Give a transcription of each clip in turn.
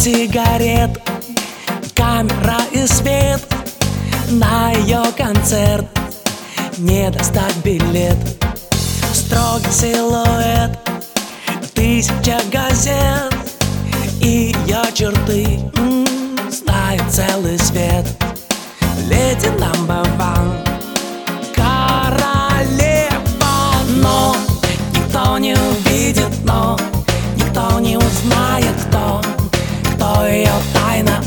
сигарет, камера и свет. На ее концерт не достать билет. Строгий силуэт, 1000 газет, и ее черты знает целый свет. Леди number one, королева. Но никто не увидит, но никто не узнает, кто ее тайна.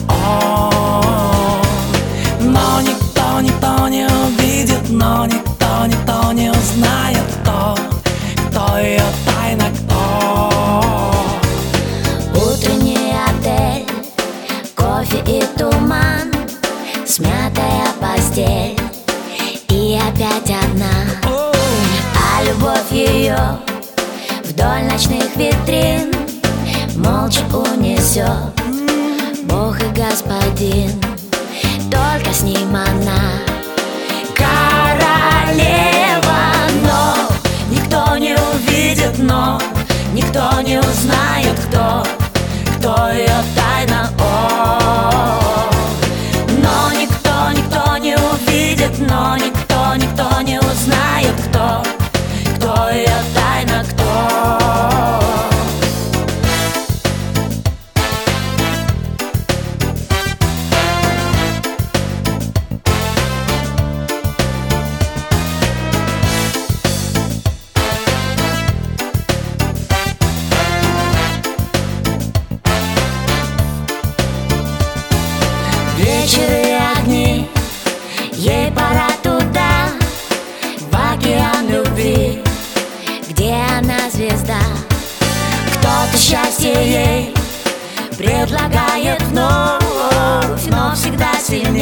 Но никто не увидит, но никто не узнает, кто ее тайна, кто. Утренний отель, кофе и туман, смятая постель и опять одна. А любовь ее вдоль ночных витрин молча унесет Бог и Господин. Только с ним она королева. Но никто не увидит, но никто не узнает, кто ее тайна. Но никто не увидит, но никто не узнает, кто ее тайна, кто. Вечер и огни, ей пора туда, в океан любви, где она звезда. Кто-то счастье ей предлагает вновь, но всегда сильнее.